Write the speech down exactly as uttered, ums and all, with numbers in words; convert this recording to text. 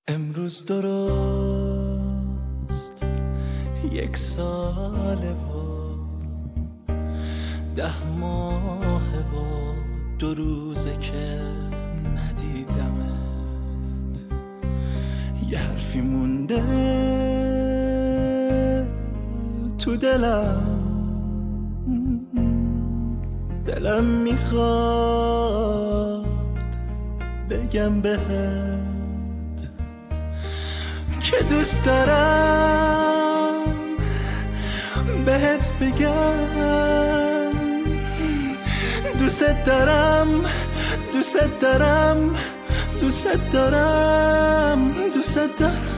امروز درست یک ساله و ده ماه و دو روزه که ندیدمت. یه حرفی مونده تو دلم، دلم میخواد بگم بهت که دوست دارم بهت بگم دوست دارم دوست دارم دوست دارم دوست دارم